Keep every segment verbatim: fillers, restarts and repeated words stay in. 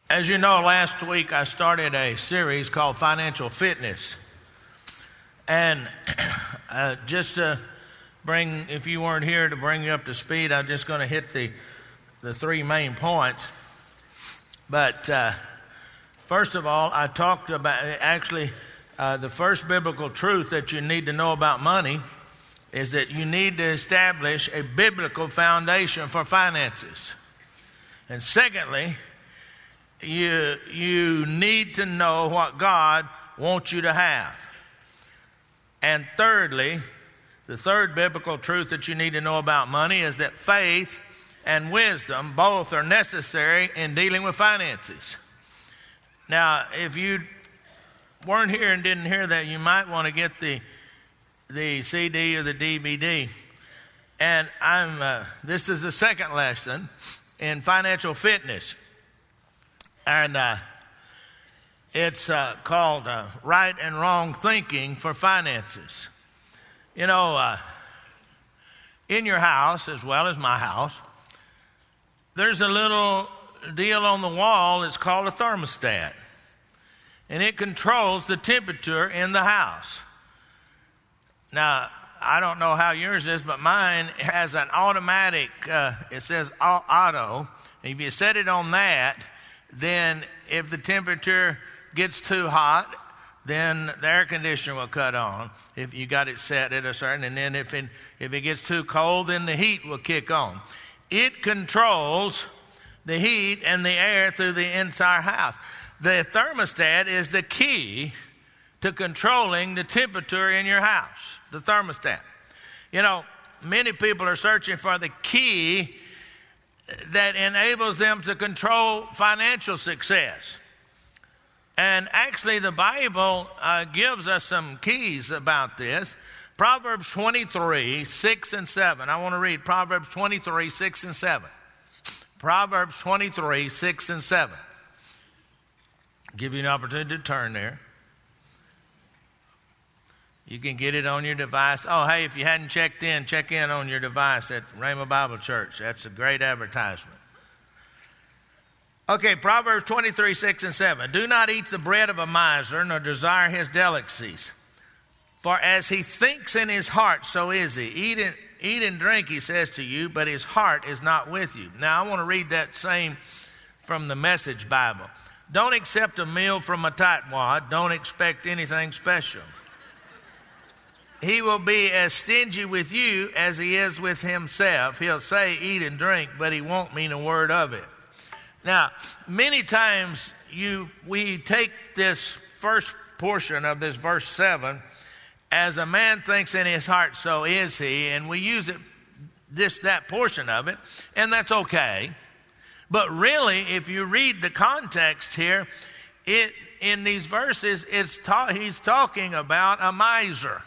As you know, last week I started a series called Financial Fitness. And uh, just to bring, if you weren't here, to bring you up to speed, I'm just going to hit the, the three main points. But uh, first of all, I talked about, actually, uh, the first biblical truth that you need to know about money is that you need to establish a biblical foundation for finances. And secondly, You you need to know what God wants you to have. And thirdly, the third biblical truth that you need to know about money is that faith and wisdom both are necessary in dealing with finances. Now, if you weren't here and didn't hear that, you might want to get the the C D or the D V D. And I'm uh, this is the second lesson in financial fitness. And uh, it's uh, called uh, Right and Wrong Thinking for Finances. You know, uh, in your house, as well as my house, there's a little deal on the wall that's called a thermostat. And it controls the temperature in the house. Now, I don't know how yours is, but mine has an automatic, uh, it says auto. And if you set it on that, then if the temperature gets too hot, then the air conditioner will cut on if you got it set at a certain, and then if it, if it gets too cold, then the heat will kick on. It controls the heat and the air through the entire house. The thermostat is the key to controlling the temperature in your house, the thermostat. You know, many people are searching for the key that enables them to control financial success. And actually the Bible uh, gives us some keys about this. Proverbs twenty-three, six and seven. I want to read Proverbs twenty-three, six and seven. Proverbs twenty-three, six and seven. Give you an opportunity to turn there. You can get it on your device. Oh, hey, if you hadn't checked in, check in on your device at Rhema Bible Church. That's a great advertisement. Okay, Proverbs twenty-three, six and seven. Do not eat the bread of a miser, nor desire his delicacies. For as he thinks in his heart, so is he. Eat and, eat and drink, he says to you, but his heart is not with you. Now, I want to read that same from the Message Bible. Don't accept a meal from a tightwad. Don't expect anything special. He will be as stingy with you as he is with himself. He'll say, eat and drink, but he won't mean a word of it. Now, many times you we take this first portion of this verse seven, as a man thinks in his heart, so is he, and we use it, this, that portion of it, and that's okay. But really, if you read the context here, it in these verses, it's ta- he's talking about a miser.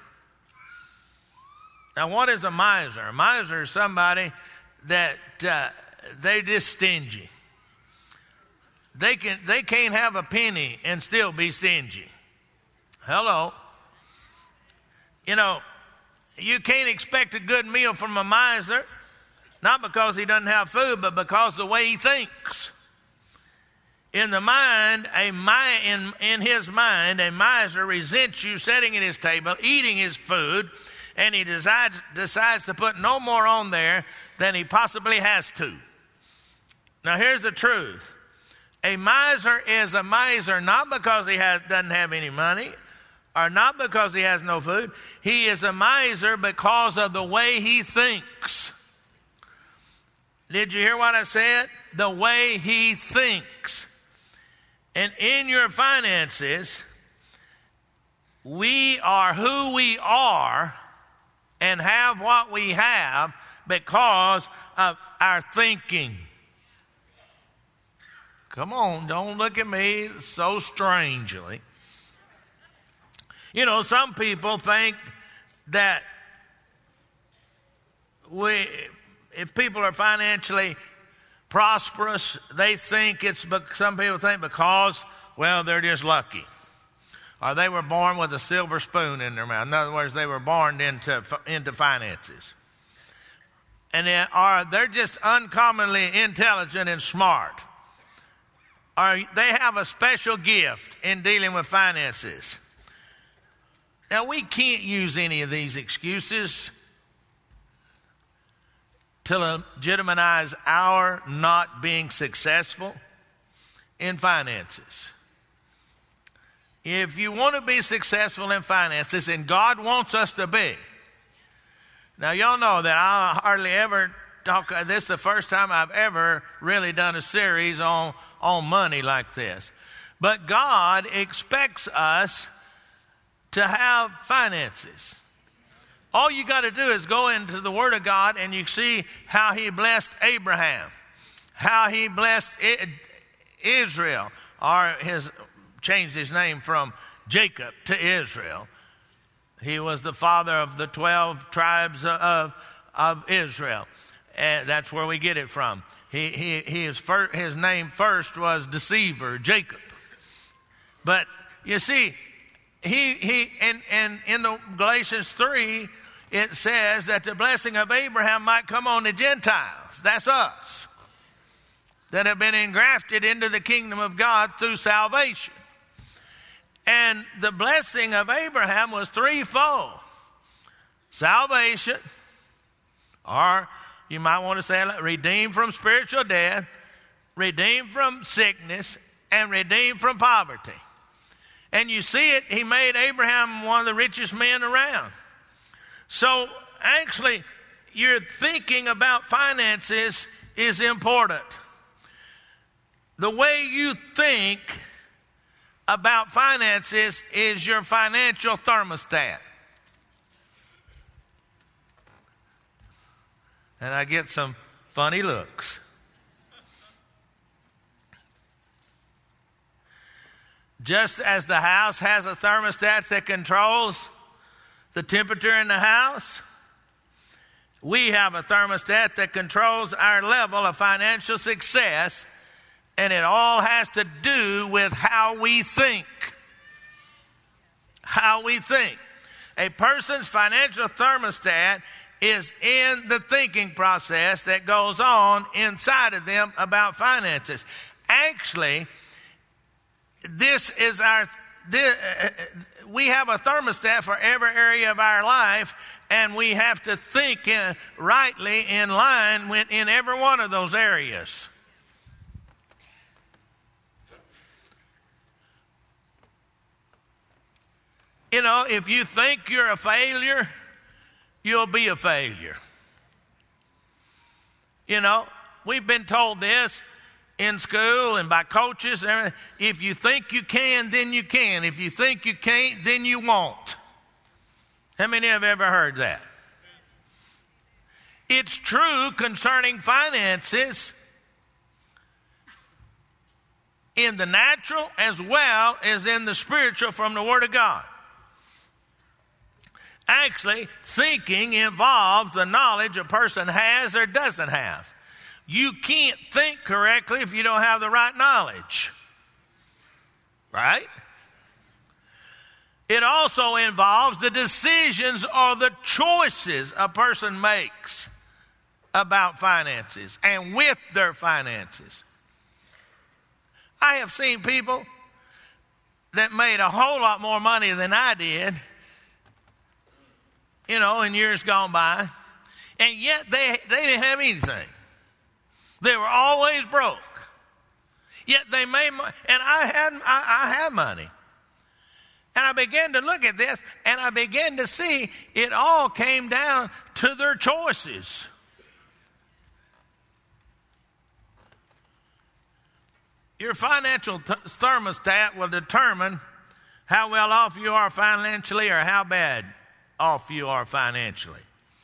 Now, what is a miser? A miser is somebody that uh, they're just stingy. They can they can't have a penny and still be stingy. Hello. You know, you can't expect a good meal from a miser, not because he doesn't have food, but because the way he thinks. In the mind, a mi- in in his mind, a miser resents you sitting at his table, eating his food, and he decides, decides to put no more on there than he possibly has to. Now, here's the truth. A miser is a miser not because he has, doesn't have any money or not because he has no food. He is a miser because of the way he thinks. Did you hear what I said? The way he thinks. And in your finances, we are who we are and have what we have because of our thinking. Come on, don't look at me so strangely. You know, some people think that we, if people are financially prosperous, they think it's, some people think because, well, they're just lucky. Or they were born with a silver spoon in their mouth. In other words, they were born into into finances. And then, or they're just uncommonly intelligent and smart. are, they have a special gift in dealing with finances. Now, we can't use any of these excuses to legitimize our not being successful in finances. If you want to be successful in finances, and God wants us to be. Now, y'all know that I hardly ever talk, this is the first time I've ever really done a series on, on money like this. But God expects us to have finances. All you got to do is go into the Word of God and you see how He blessed Abraham, how He blessed Israel, or his changed his name from Jacob to Israel. He was the father of the twelve tribes of, of Israel. And that's where we get it from. He, he, his, first, his name first was Deceiver, Jacob. But you see, he, he and, and in the Galatians three, it says that the blessing of Abraham might come on the Gentiles. That's us. That have been engrafted into the kingdom of God through salvation. And the blessing of Abraham was threefold. Salvation, or you might want to say redeemed from spiritual death, redeemed from sickness, and redeemed from poverty. And you see it, he made Abraham one of the richest men around. So actually, your thinking about finances is important. The way you think about finances is your financial thermostat. And I get some funny looks. Just as the house has a thermostat that controls the temperature in the house, we have a thermostat that controls our level of financial success. And it all has to do with how we think. How we think. A person's financial thermostat is in the thinking process that goes on inside of them about finances. Actually, this is our, this, we have a thermostat for every area of our life, and we have to think in, rightly in line with, in every one of those areas. You know, if you think you're a failure, you'll be a failure. You know, we've been told this in school and by coaches. If you think you can, then you can. If you think you can't, then you won't. How many have ever heard that? It's true concerning finances in the natural as well as in the spiritual from the Word of God. Actually, thinking involves the knowledge a person has or doesn't have. You can't think correctly if you don't have the right knowledge. Right? It also involves the decisions or the choices a person makes about finances and with their finances. I have seen people that made a whole lot more money than I did, you know, in years gone by, and yet they, they didn't have anything. They were always broke. Yet they made money, and I had, I, I had money. And I began to look at this, and I began to see it all came down to their choices. Your financial t- thermostat will determine how well off you are financially or how bad off you are financially.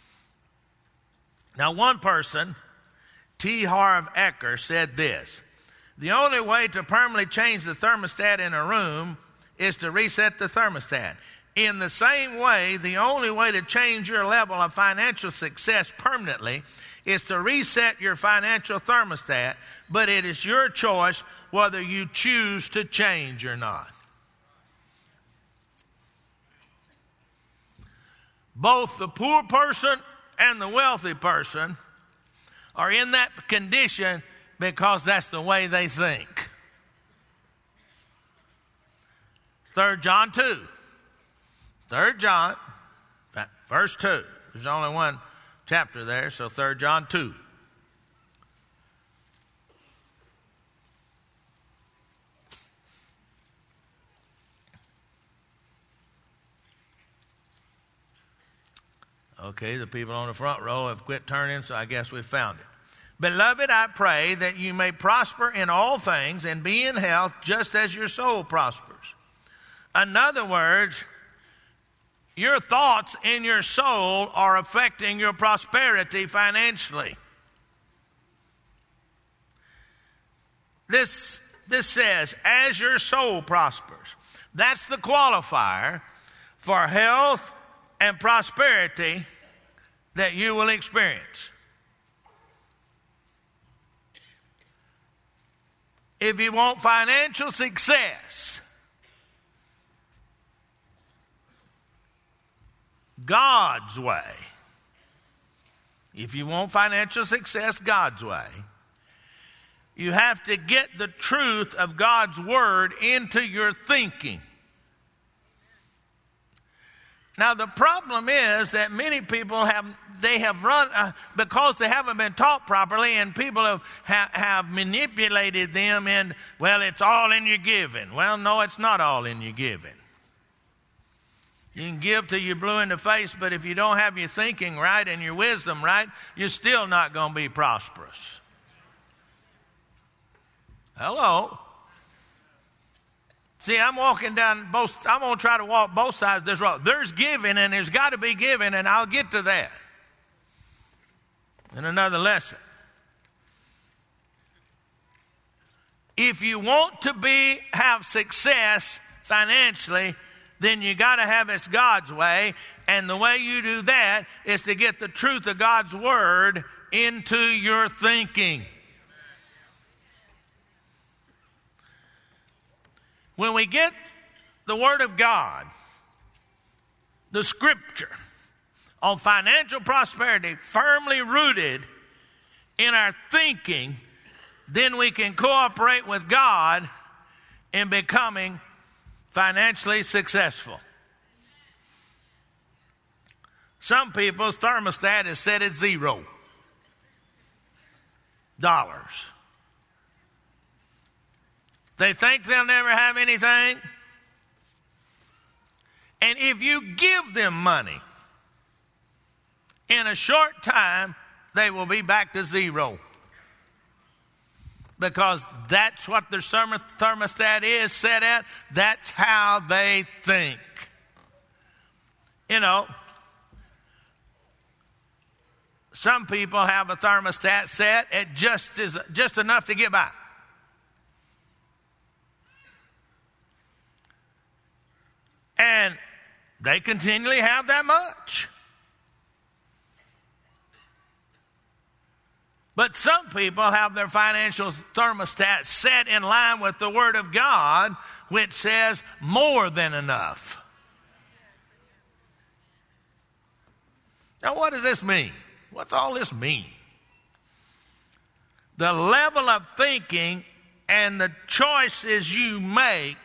Now, one person, T. Harv Eker, said this: the only way to permanently change the thermostat in a room is to reset the thermostat. In the same way, the only way to change your level of financial success permanently is to reset your financial thermostat, but it is your choice whether you choose to change or not. Both the poor person and the wealthy person are in that condition because that's the way they think. Third John two. Third John, verse two. There's only one chapter there, so Third John two. Okay, the people on the front row have quit turning, so I guess we found it. Beloved, I pray that you may prosper in all things and be in health just as your soul prospers. In other words, your thoughts in your soul are affecting your prosperity financially. This, this says, as your soul prospers. That's the qualifier for health and prosperity that you will experience. If you want financial success, God's way. If you want financial success God's way, you have to get the truth of God's word into your thinking. Now, the problem is that many people have, they have run, uh, because they haven't been taught properly, and people have, have, have manipulated them in, well, it's all in your giving. Well, no, it's not all in your giving. You can give till you're blue in the face, but if you don't have your thinking right and your wisdom right, you're still not going to be prosperous. Hello? See, I'm walking down both, I'm going to try to walk both sides of this road. There's giving and there's got to be giving, and I'll get to that in another lesson. If you want to be, have success financially, then you got to have it God's way, and the way you do that is to get the truth of God's word into your thinking. When we get the Word of God, the Scripture, on financial prosperity firmly rooted in our thinking, then we can cooperate with God in becoming financially successful. Some people's thermostat is set at zero dollars. They think they'll never have anything. And if you give them money, in a short time, they will be back to zero. Because that's what their thermostat is set at. That's how they think. You know, some people have a thermostat set at just, as, just enough to get by. And they continually have that much. But some people have their financial thermostat set in line with the Word of God, which says more than enough. Now, what does this mean? What's all this mean? The level of thinking and the choices you make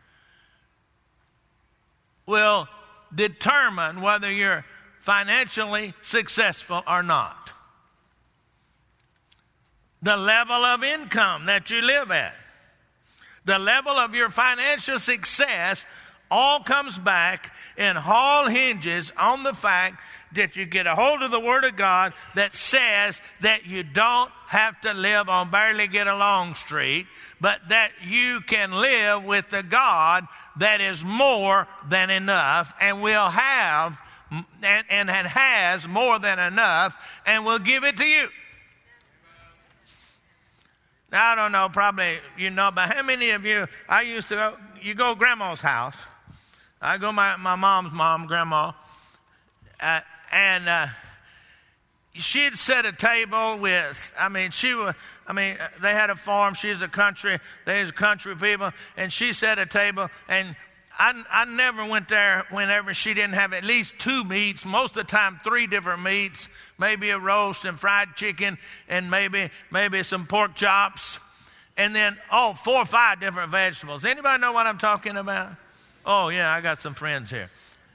will determine whether you're financially successful or not. The level of income that you live at, the level of your financial success, all comes back and all hinges on the fact that you get a hold of the Word of God that says that you don't have to live on barely get along street, but that you can live with the God that is more than enough and will have and, and has more than enough and will give it to you. Now, I don't know, probably you know, but how many of you, I used to go, you go to Grandma's house. I go to my, my mom's mom, Grandma, uh, and uh, she'd set a table with, I mean, she was, I mean, they had a farm. She's a country, they was country people, and she set a table, and I, I never went there whenever she didn't have at least two meats, most of the time three different meats, maybe a roast and fried chicken, and maybe maybe some pork chops, and then, oh, four or five different vegetables. Anybody know what I'm talking about? Oh, yeah, I got some friends here.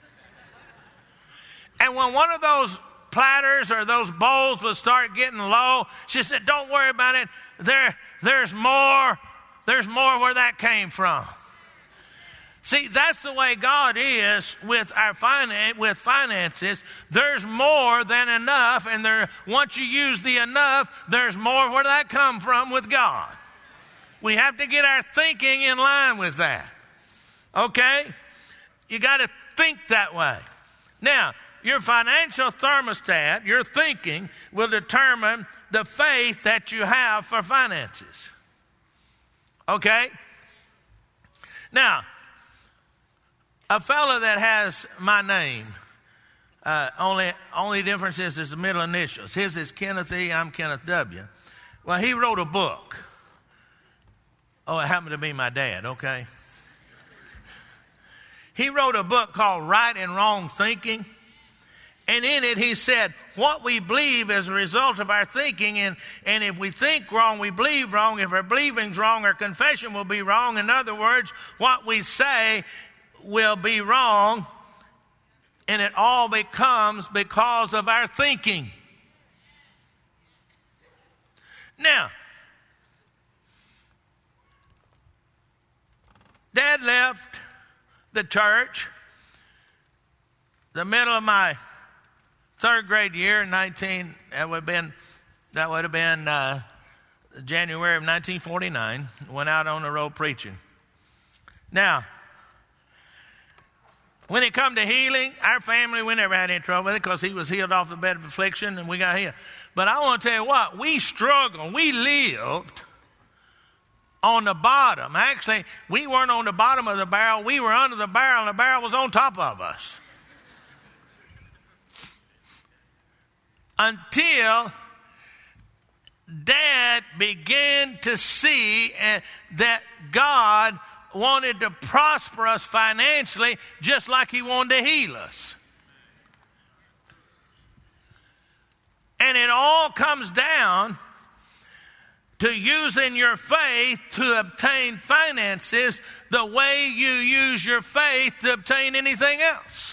And when one of those platters or those bowls would start getting low, she said, don't worry about it. There, there's more. There's more where that came from. See, that's the way God is with our finan- with finances. There's more than enough, and there once you use the enough, there's more where that come from with God. We have to get our thinking in line with that. Okay? You got to think that way. Now, your financial thermostat, your thinking, will determine the faith that you have for finances. Okay? Now, a fellow that has my name, uh, only only difference is his middle initials. His is Kenneth E., I'm Kenneth W. Well, he wrote a book. Oh, it happened to be my dad, okay? He wrote a book called Right and Wrong Thinking. And in it, he said, what we believe is a result of our thinking. And, and if we think wrong, we believe wrong. If our believing's wrong, our confession will be wrong. In other words, what we say will be wrong. And it all becomes because of our thinking. Now, Dad left the church the middle of my third grade year in nineteen. That would have been that would have been uh, January of nineteen forty-nine. Went out on the road preaching. Now, when it come to healing, our family, we never had any trouble with it because he was healed off the bed of affliction and we got healed. But I want to tell you what, we struggled. We lived on the bottom. Actually, we weren't on the bottom of the barrel. We were under the barrel, and the barrel was on top of us. Until Dad began to see uh, that God wanted to prosper us financially just like he wanted to heal us. And it all comes down to using your faith to obtain finances the way you use your faith to obtain anything else.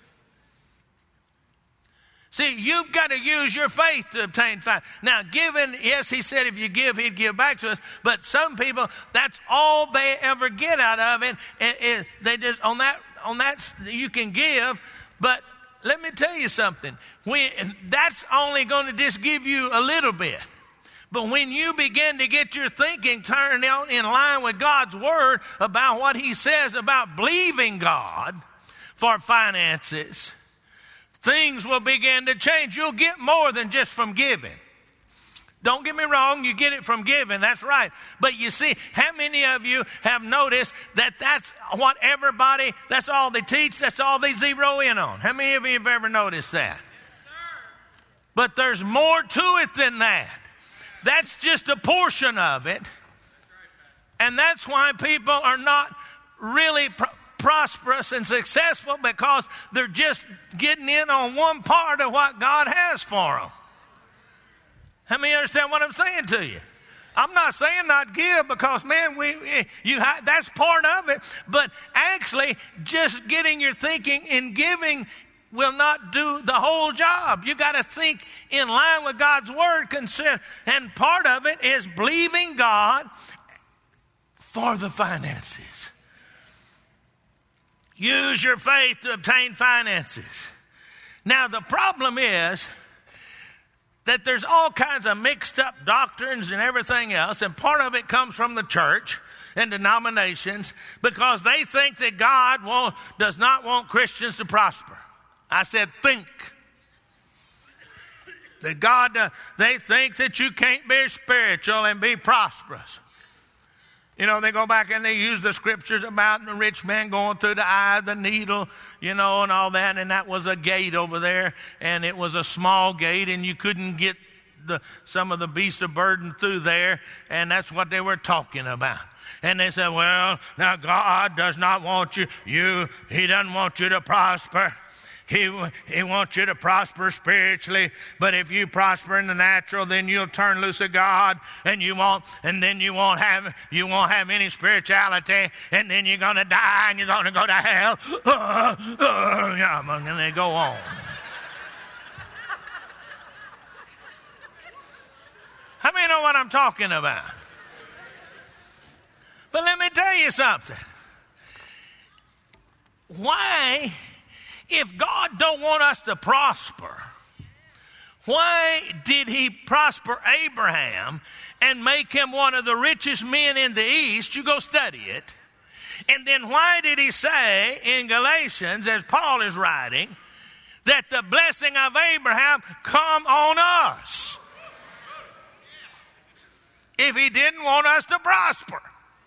See, you've got to use your faith to obtain finance. Now, giving, yes, he said if you give, he'd give back to us. But some people, that's all they ever get out of it. it, it they just on that on that you can give, but let me tell you something. When, that's only going to just give you a little bit. But when you begin to get your thinking turned out in line with God's word about what he says about believing God for finances, things will begin to change. You'll get more than just from giving. Don't get me wrong, you get it from giving, that's right. But you see, how many of you have noticed that that's what everybody, that's all they teach, that's all they zero in on? How many of you have ever noticed that? Yes, sir. But there's more to it than that. That's just a portion of it. And that's why people are not really pro- prosperous and successful, because they're just getting in on one part of what God has for them. How many understand what I'm saying to you? I'm not saying not give, because man, we you that's part of it. But actually, just getting your thinking in giving will not do the whole job. You got to think in line with God's word. Consider, and part of it is believing God for the finances. Use your faith to obtain finances. Now, the problem is that there's all kinds of mixed up doctrines and everything else, and part of it comes from the church and denominations, because they think that God won't, does not want Christians to prosper. I said think. That God, uh, they think that you can't be spiritual and be prosperous. You know, they go back and they use the scriptures about the rich man going through the eye of the needle, you know, and all that. And that was a gate over there. And it was a small gate, and you couldn't get the some of the beasts of burden through there. And that's what they were talking about. And they said, well, now God does not want you, you, he doesn't want you to prosper. He, he wants you to prosper spiritually, but if you prosper in the natural, then you'll turn loose of God, and you won't, and then you won't have, you won't have any spirituality, and then you're going to die, and you're going to go to hell. Uh, uh, and they go on. How many know what I'm talking about? But let me tell you something. Why, if God don't want us to prosper, why did he prosper Abraham and make him one of the richest men in the East? You go study it. And then why did he say in Galatians, as Paul is writing, that the blessing of Abraham come on us? If he didn't want us to prosper.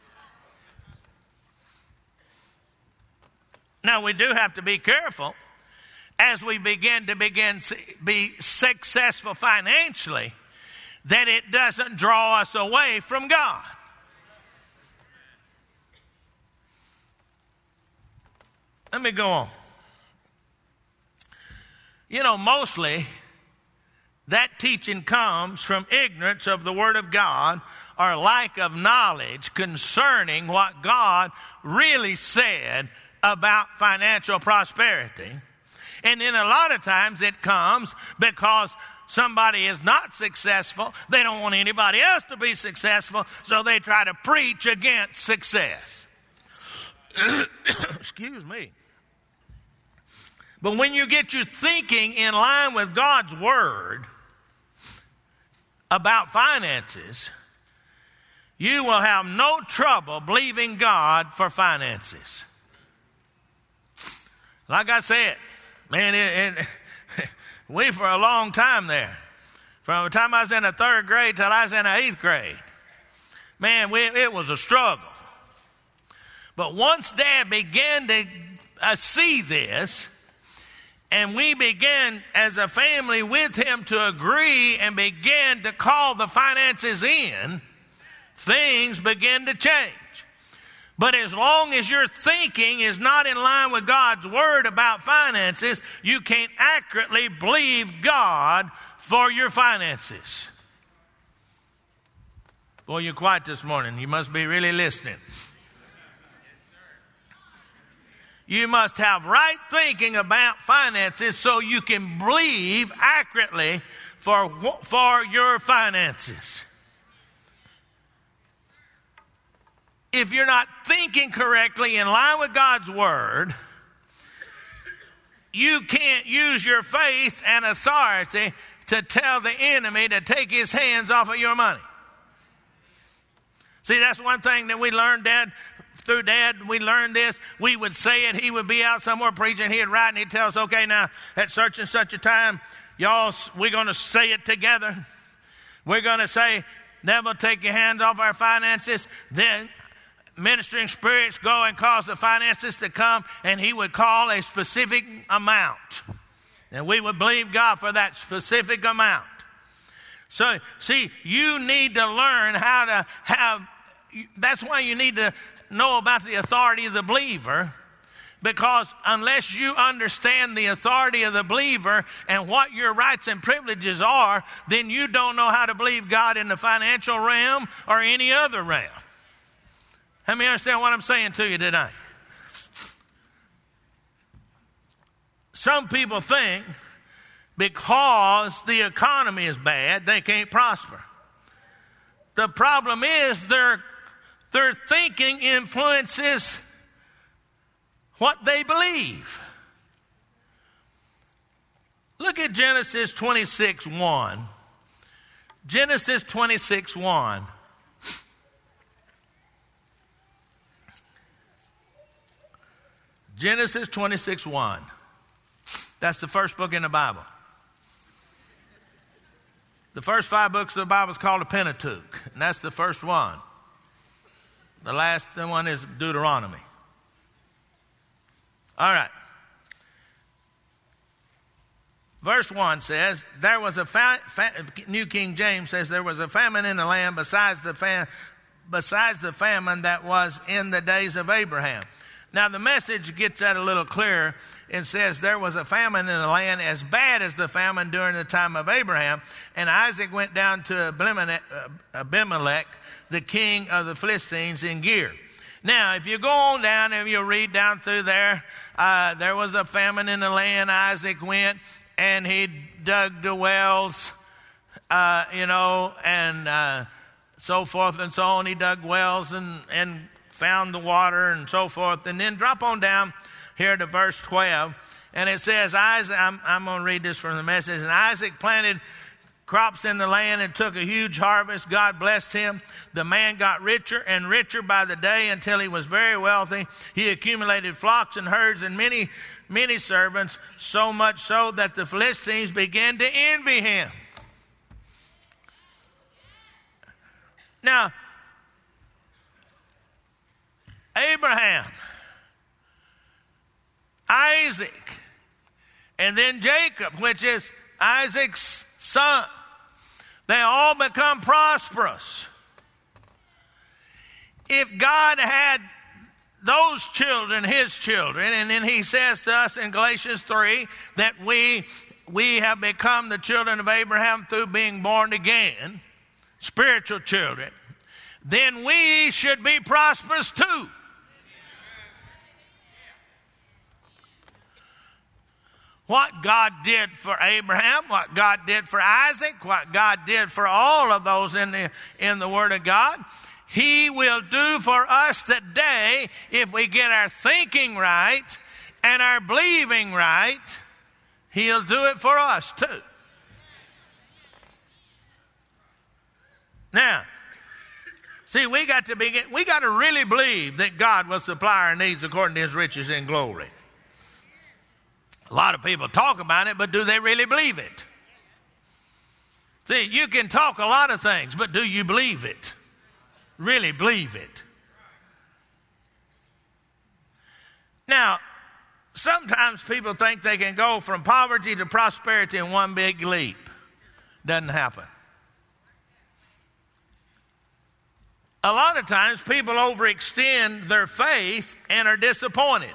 Now, we do have to be careful as we begin to begin to be successful financially that it doesn't draw us away from God. Let me go on. You know, mostly that teaching comes from ignorance of the Word of God or lack of knowledge concerning what God really said about financial prosperity. And then a lot of times it comes because somebody is not successful. They don't want anybody else to be successful, so they try to preach against success. Excuse me. But when you get your thinking in line with God's Word about finances, you will have no trouble believing God for finances. Like I said, man, it, it, we for a long time there, from the time I was in the third grade till I was in the eighth grade, man, we, it was a struggle. But once Dad began to uh, see this, and we began as a family with him to agree and began to call the finances in, things began to change. But as long as your thinking is not in line with God's Word about finances, you can't accurately believe God for your finances. Boy, you're quiet this morning. You must be really listening. You must have right thinking about finances so you can believe accurately for, for your finances. If you're not thinking correctly in line with God's Word, you can't use your faith and authority to tell the enemy to take his hands off of your money. See, that's one thing that we learned, Dad, through Dad, we learned this. We would say it, he would be out somewhere preaching, he'd write, and he'd tell us, okay, now, at such and such a time, y'all, we're going to say it together. We're going to say, never take your hands off our finances. Then ministering spirits go and cause the finances to come, and he would call a specific amount. And we would believe God for that specific amount. So, see, you need to learn how to have, that's why you need to know about the authority of the believer, because unless you understand the authority of the believer and what your rights and privileges are, then you don't know how to believe God in the financial realm or any other realm. Let me understand what I'm saying to you tonight. Some people think because the economy is bad, they can't prosper. The problem is their, their thinking influences what they believe. Look at Genesis twenty-six one. Genesis twenty-six one. Genesis twenty-six one. That's the first book in the Bible. The first five books of the Bible is called the Pentateuch, and that's the first one. The last one is Deuteronomy. All right. Verse one says, there was a fa- fa- New King James says, there was a famine in the land besides the, fam- besides the famine that was in the days of Abraham. Now, the Message gets that a little clearer. It says, there was a famine in the land as bad as the famine during the time of Abraham. And Isaac went down to Abimelech, Abimelech the king of the Philistines, in Gerar. Now, if you go on down and you read down through there, uh, there was a famine in the land. Isaac went and he dug the wells, uh, you know, and uh, so forth and so on. He dug wells and, and found the water and so forth. And then drop on down here to verse twelve. And it says, Isaac, I'm, I'm going to read this from the Message. And Isaac planted crops in the land and took a huge harvest. God blessed him. The man got richer and richer by the day until he was very wealthy. He accumulated flocks and herds and many, many servants, so much so that the Philistines began to envy him. Now, Abraham, Isaac, and then Jacob, which is Isaac's son, they all become prosperous. If God had those children, his children, and then he says to us in Galatians three that we, we have become the children of Abraham through being born again, spiritual children, then we should be prosperous too. What God did for Abraham, what God did for Isaac, what God did for all of those in the, in the Word of God, He will do for us today if we get our thinking right and our believing right. He'll do it for us too. Now, see, we got to begin, we got to really believe that God will supply our needs according to His riches in glory. A lot of people talk about it, but do they really believe it? See, you can talk a lot of things, but do you believe it? Really believe it? Now, sometimes people think they can go from poverty to prosperity in one big leap. Doesn't happen. A lot of times people overextend their faith and are disappointed.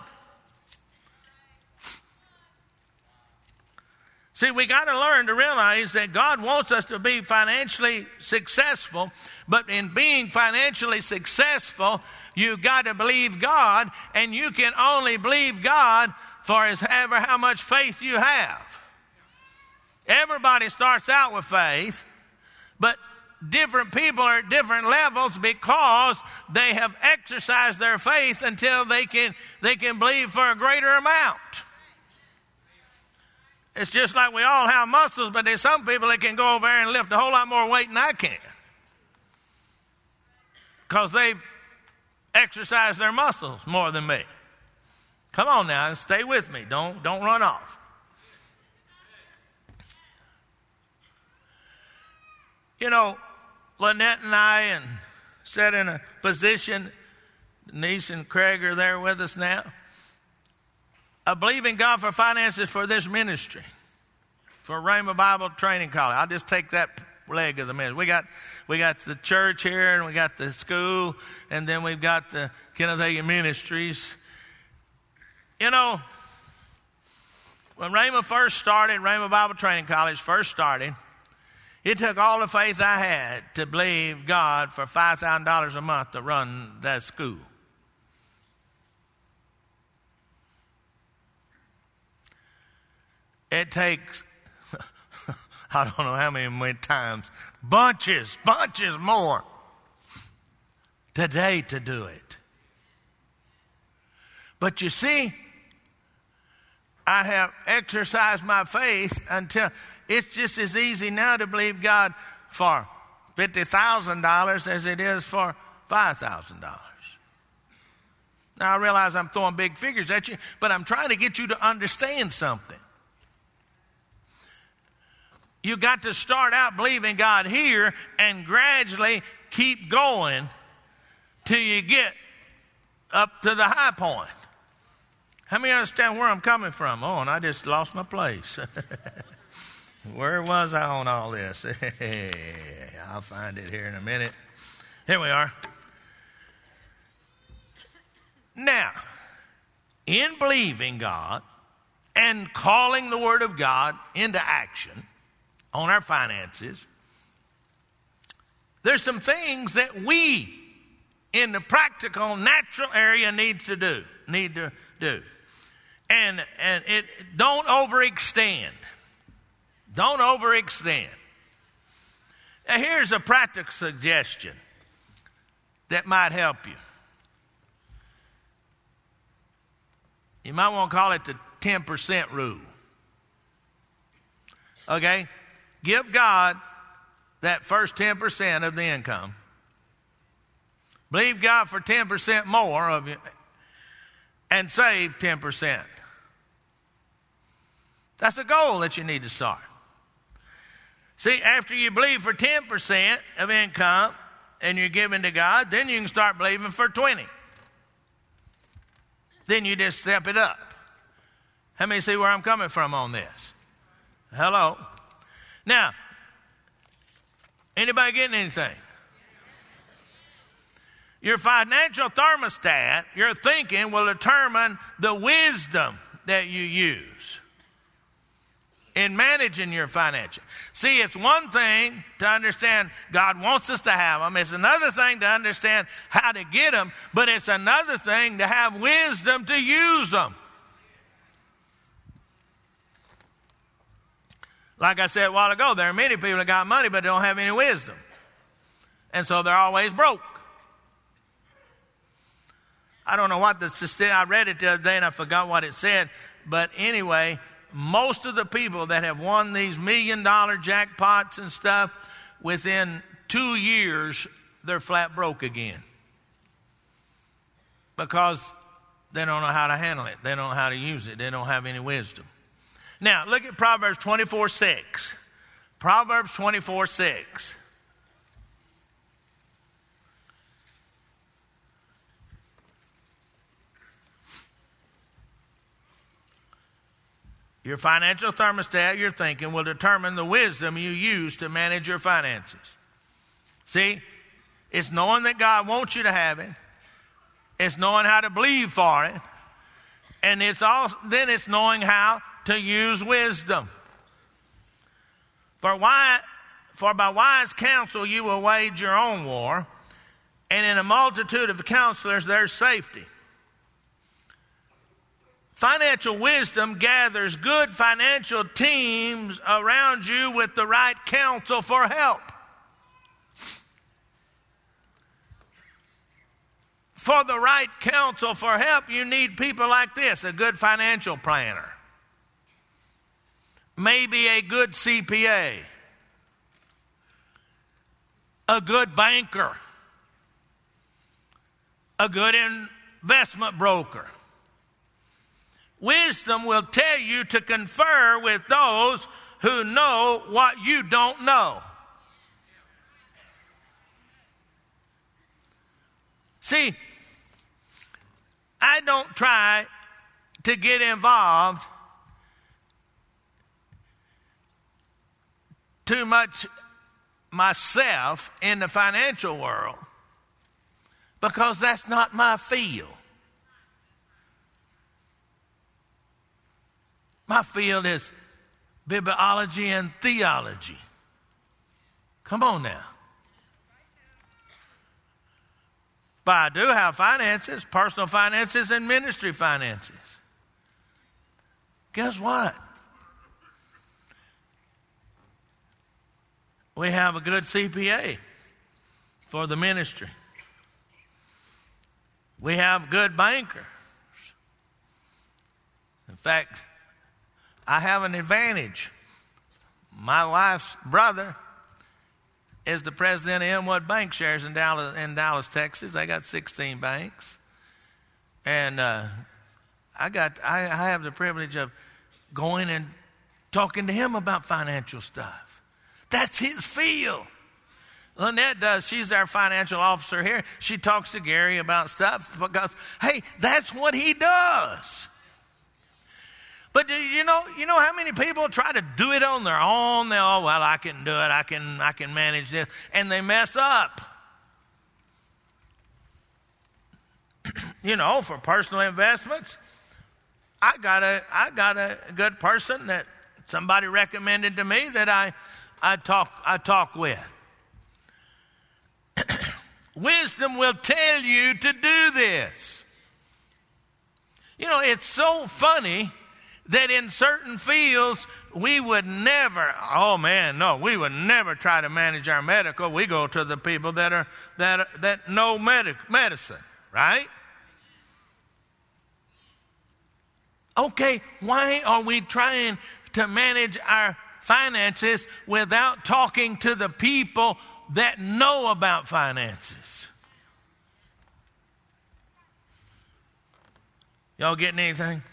See, we got to learn to realize that God wants us to be financially successful, but in being financially successful, you got to believe God, and you can only believe God for as ever how much faith you have. Everybody starts out with faith, but different people are at different levels because they have exercised their faith until they can they can believe for a greater amount. It's just like we all have muscles, but there's some people that can go over there and lift a whole lot more weight than I can because they've exercised their muscles more than me. Come on now, stay with me. Don't, don't run off. You know, Lynette and I and sat in a position, Denise and Craig are there with us now. I believe in God for finances for this ministry, for Rhema Bible Training College. I'll just take that leg of the ministry. We got, we got the church here, and we got the school, and then we've got the Kenneth Hagin Ministries. You know, when Rhema first started, Rhema Bible Training College first started, it took all the faith I had to believe God for five thousand dollars a month to run that school. It takes, I don't know how many, many times, bunches, bunches more today to do it. But you see, I have exercised my faith until it's just as easy now to believe God for fifty thousand dollars as it is for five thousand dollars. Now, I realize I'm throwing big figures at you, but I'm trying to get you to understand something. You got to start out believing God here and gradually keep going till you get up to the high point. How many understand where I'm coming from? Oh, and I just lost my place. Where was I on all this? I'll find it here in a minute. Here we are. Now, in believing God and calling the Word of God into action on our finances, there's some things that we in the practical, natural area need to do, need to do. And, and it don't overextend. Don't overextend. Now here's a practical suggestion that might help you. You might want to call it the ten percent rule. Okay? Give God that first ten percent of the income. Believe God for ten percent more of you and save ten percent. That's a goal that you need to start. See, after you believe for ten percent of income and you're giving to God, then you can start believing for twenty. Then you just step it up. How many see where I'm coming from on this? Hello? Now, anybody getting anything? Your financial thermostat, your thinking, will determine the wisdom that you use in managing your finances. See, it's one thing to understand God wants us to have them. It's another thing to understand how to get them. But it's another thing to have wisdom to use them. Like I said a while ago, there are many people that got money but don't have any wisdom. And so they're always broke. I don't know what the system, I read it the other day and I forgot what it said. But anyway, most of the people that have won these million dollar jackpots and stuff, within two years, they're flat broke again. Because they don't know how to handle it. They don't know how to use it. They don't have any wisdom. Now, look at Proverbs twenty-four six. Proverbs twenty-four six. Your financial thermostat, your thinking, will determine the wisdom you use to manage your finances. See, it's knowing that God wants you to have it. It's knowing how to believe for it. And it's all, then it's knowing how to use wisdom. For, why, for by wise counsel you will wage your own war, and in a multitude of counselors there's safety. Financial wisdom gathers good financial teams around you with the right counsel for help. For the right counsel for help, you need people like this: a good financial planner, maybe a good C P A, a good banker, a good investment broker. Wisdom will tell you to confer with those who know what you don't know. See, I don't try to get involved too much myself in the financial world because that's not my field. My field is bibliology and theology. Come on now. But I do have finances, personal finances and ministry finances. Guess what? We have a good C P A for the ministry. We have good bankers. In fact, I have an advantage. My wife's brother is the president of Inwood Bank Shares in Dallas, in Dallas, Texas. They got sixteen banks. And uh, I got I, I have the privilege of going and talking to him about financial stuff. That's his field. Lynette does. She's our financial officer here. She talks to Gary about stuff because, hey, that's what he does. But you know, you know how many people try to do it on their own? They oh well, I can do it. I can I can manage this, and they mess up. You know, for personal investments, I got a I got a good person that somebody recommended to me that I I talk I talk with. Wisdom will tell you to do this. You know, it's so funny that in certain fields we would never, oh man, no, we would never try to manage our medical. We go to the people that are that that know medic, medicine, right? Okay, why are we trying to manage our finances without talking to the people that know about finances? Y'all getting anything?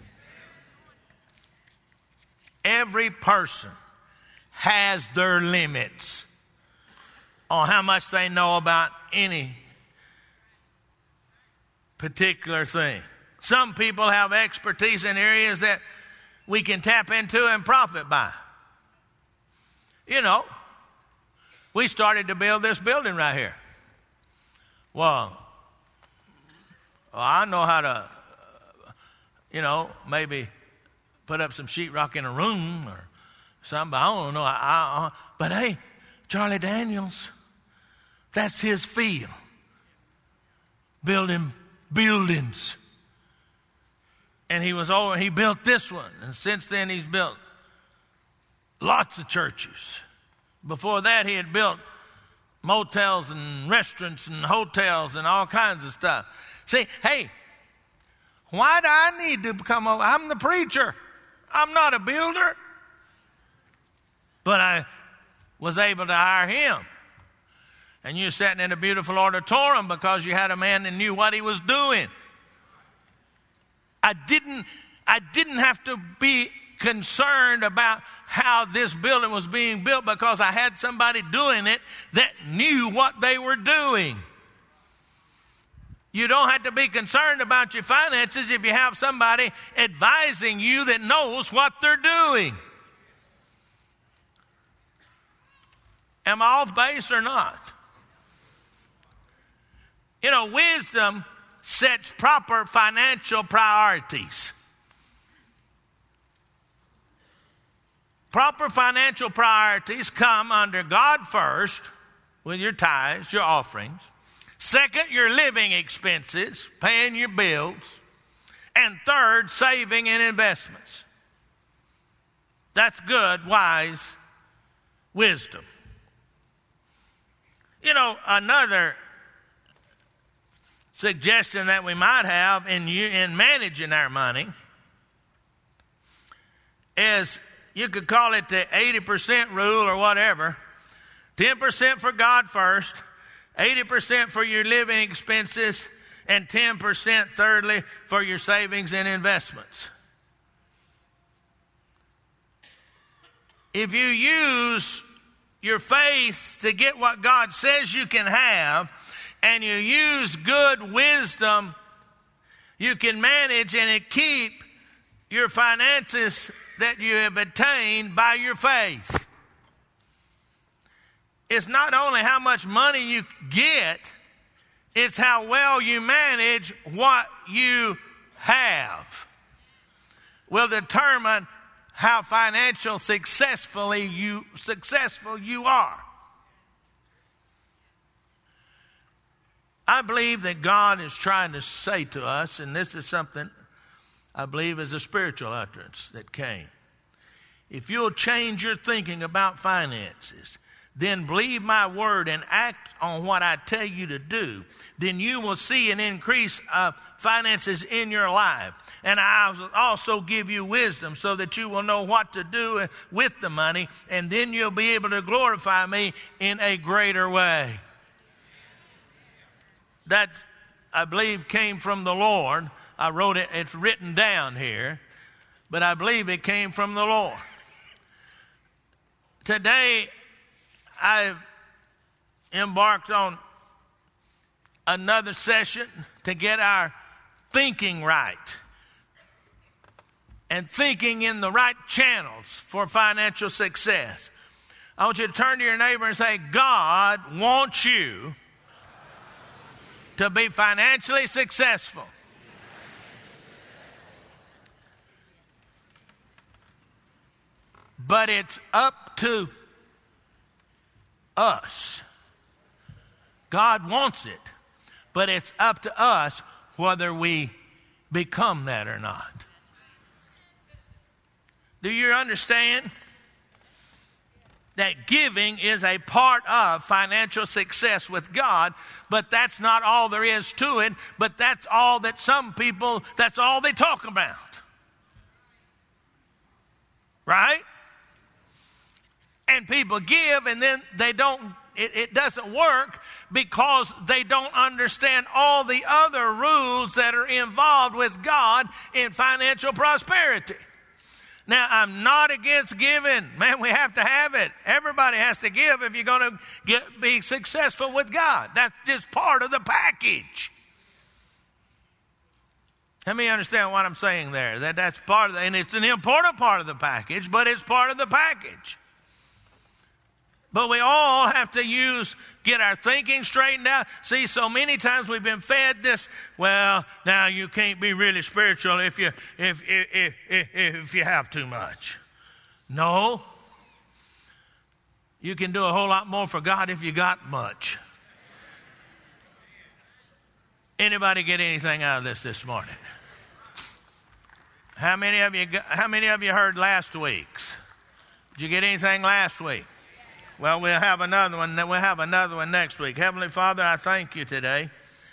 Every person has their limits on how much they know about any particular thing. Some people have expertise in areas that we can tap into and profit by. You know, we started to build this building right here. Well, well I know how to, you know, maybe put up some sheetrock in a room or something. I don't know. I, I, but hey, Charlie Daniels, that's his field. Building buildings. And he was over, he built this one. And since then he's built lots of churches. Before that he had built motels and restaurants and hotels and all kinds of stuff. See, hey, why do I need to come over? I'm the preacher. I'm not a builder. But I was able to hire him. And you're sitting in a beautiful auditorium because you had a man that knew what he was doing. I didn't, I didn't have to be concerned about how this building was being built because I had somebody doing it that knew what they were doing. You don't have to be concerned about your finances if you have somebody advising you that knows what they're doing. Am I off base or not? You know, wisdom sets proper financial priorities. Proper financial priorities come under God first, with your tithes, your offerings. Second, your living expenses, paying your bills. And third, saving and investments. That's good, wise wisdom. You know, another suggestion that we might have in in managing our money is, you could call it the eighty percent rule or whatever. ten percent for God first, eighty percent for your living expenses, and ten percent thirdly for your savings and investments. If you use your faith to get what God says you can have, and you use good wisdom, you can manage and keep your finances that you have attained by your faith. It's not only how much money you get, it's how well you manage what you have will determine how financial successfully you successful you are. I believe that God is trying to say to us, and this is something I believe is a spiritual utterance that came. If you'll change your thinking about finances, then believe my word and act on what I tell you to do, then you will see an increase of finances in your life. And I will also give you wisdom so that you will know what to do with the money, and then you'll be able to glorify me in a greater way. That, I believe, came from the Lord. I wrote it, it's written down here, but I believe it came from the Lord. Today, I've embarked on another session to get our thinking right and thinking in the right channels for financial success. I want you to turn to your neighbor and say, God wants you to be financially successful. But it's up to us. God wants it, but it's up to us whether we become that or not. Do you understand that giving is a part of financial success with God, but that's not all there is to it, but that's all that some people, that's all they talk about. Right? And people give and then they don't, it, it doesn't work because they don't understand all the other rules that are involved with God in financial prosperity. Now, I'm not against giving. Man, we have to have it. Everybody has to give if you're going to get, be successful with God. That's just part of the package. Let me understand what I'm saying there. That that's part of the, and it's an important part of the package, but it's part of the package. But we all have to use, get our thinking straightened out. See, so many times we've been fed this, well, now you can't be really spiritual if you, if, if, if, if, if you have too much. No. You can do a whole lot more for God if you got much. Anybody get anything out of this this morning? How many of you, how many of you heard last week's? Did you get anything last week? Well, we'll have another one. We'll have another one next week. Heavenly Father, I thank you today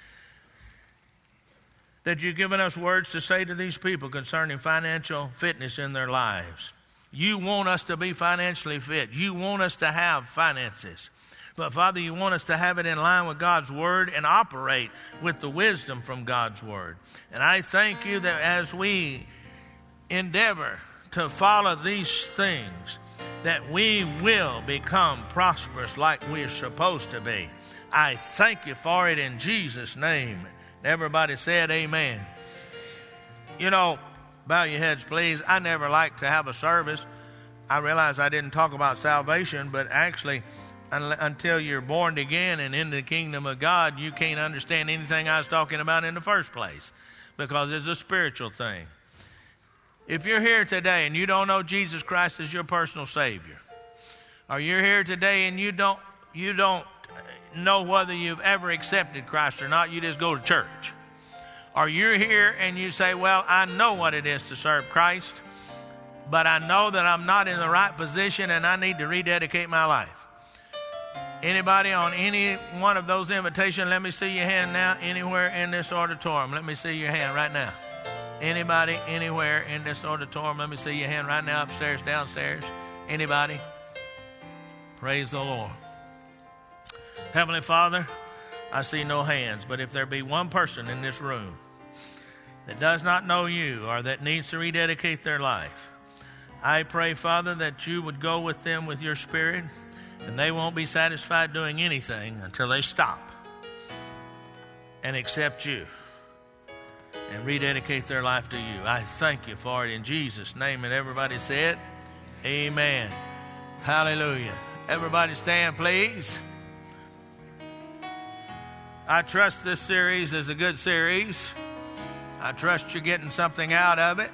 that you've given us words to say to these people concerning financial fitness in their lives. You want us to be financially fit. You want us to have finances. But, Father, you want us to have it in line with God's Word and operate with the wisdom from God's Word. And I thank you that as we endeavor to follow these things, that we will become prosperous like we're supposed to be. I thank you for it in Jesus' name. Everybody said amen. You know, bow your heads, please. I never like to have a service. I realize I didn't talk about salvation, but actually, un- until you're born again and in the kingdom of God, you can't understand anything I was talking about in the first place, because it's a spiritual thing. If you're here today and you don't know Jesus Christ as your personal Savior, or you're here today and you don't you don't know whether you've ever accepted Christ or not, you just go to church. Or you're here and you say, well, I know what it is to serve Christ, but I know that I'm not in the right position and I need to rededicate my life. Anybody on any one of those invitations, let me see your hand now, anywhere in this auditorium. Let me see your hand right now. Anybody, anywhere in this auditorium, let me see your hand right now, upstairs, downstairs. Anybody? Praise the Lord. Heavenly Father, I see no hands, but if there be one person in this room that does not know you or that needs to rededicate their life, I pray, Father, that you would go with them with your Spirit, and they won't be satisfied doing anything until they stop and accept you and rededicate their life to you. I thank you for it in Jesus' name. And everybody said, amen. Hallelujah. Everybody stand, please. I trust this series is a good series. I trust you're getting something out of it.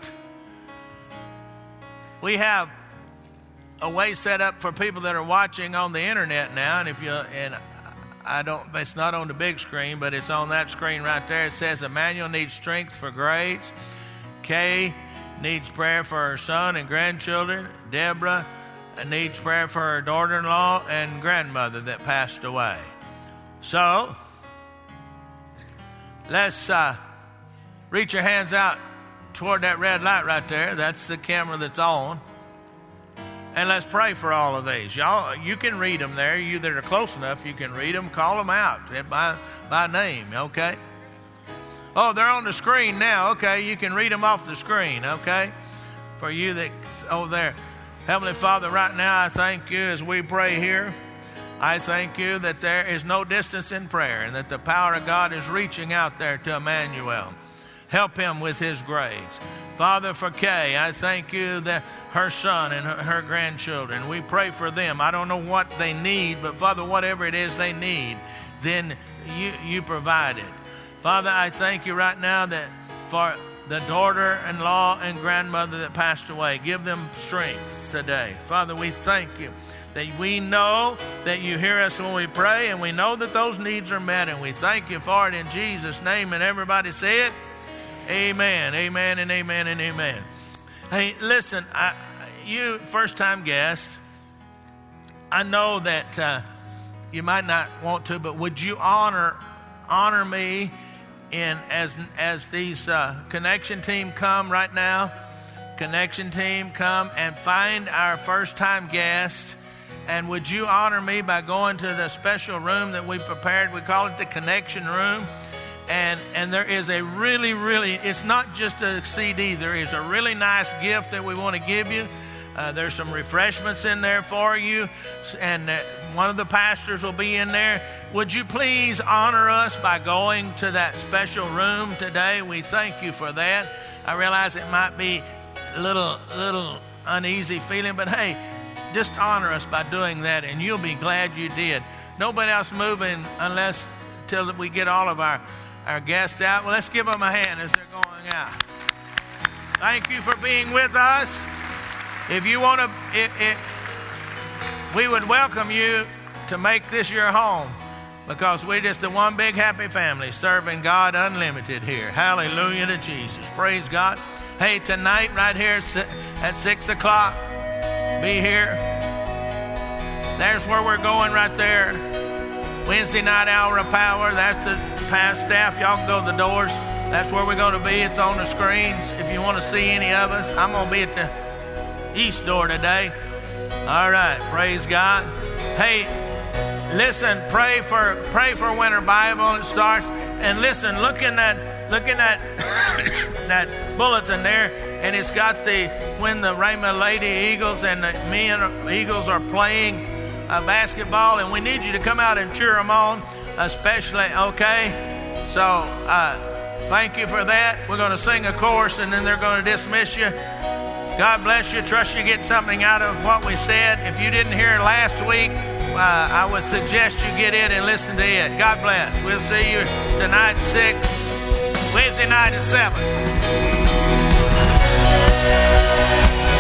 We have a way set up for people that are watching on the internet now, and if you and I don't, it's not on the big screen, but it's on that screen right there. It says Emmanuel needs strength for grades. Kay needs prayer for her son and grandchildren. Deborah needs prayer for her daughter-in-law and grandmother that passed away. So, let's uh, reach your hands out toward that red light right there. That's the camera that's on. And let's pray for all of these. Y'all, you can read them there. You that are close enough, you can read them. Call them out by, by name, okay? Oh, they're on the screen now. Okay, you can read them off the screen, okay? For you that over there. Heavenly Father, right now I thank you as we pray here. I thank you that there is no distance in prayer and that the power of God is reaching out there to Emmanuel. Help him with his grades. Father, for Kay, I thank you that her son and her, her grandchildren, we pray for them. I don't know what they need, but Father, whatever it is they need, then you, you provide it. Father, I thank you right now that for the daughter-in-law and grandmother that passed away. Give them strength today. Father, we thank you that we know that you hear us when we pray, and we know that those needs are met, and we thank you for it in Jesus' name. And everybody say it. Amen, amen, and amen, and amen. Hey, listen, I, you first-time guest, I know that uh, you might not want to, but would you honor honor me in as as these uh, connection team come right now? Connection team come and find our first-time guest. And would you honor me by going to the special room that we prepared? We call it the connection room. And and there is a really, really, it's not just a C D. There is a really nice gift that we want to give you. Uh, there's some refreshments in there for you. And uh, one of the pastors will be in there. Would you please honor us by going to that special room today? We thank you for that. I realize it might be a little, little uneasy feeling, but hey, just honor us by doing that, and you'll be glad you did. Nobody else moving unless till we get all of our, our guests out. Well, let's give them a hand as they're going out. Thank you for being with us. If you want to, it, it, we would welcome you to make this your home, because we're just the one big happy family serving God unlimited here. Hallelujah to Jesus. Praise God. Hey, tonight right here at six o'clock, be here. There's where we're going right there. Wednesday night hour of power. That's the past staff. Y'all can go to the doors. That's where we're going to be. It's on the screens. If you want to see any of us, I'm going to be at the east door today. All right. Praise God. Hey, listen. Pray for pray for Winter Bible. It starts. And listen. Look in that. Look in that that bulletin there, and it's got the when the Raymond Lady Eagles and the men Eagles are playing uh, basketball, and we need you to come out and cheer them on, especially. Okay, so uh, thank you for that. We're going to sing a chorus, and then they're going to dismiss you. God bless you. Trust you get something out of what we said. If you didn't hear last week, uh, I would suggest you get it and listen to it. God bless. We'll see you tonight six. Wednesday night at seven.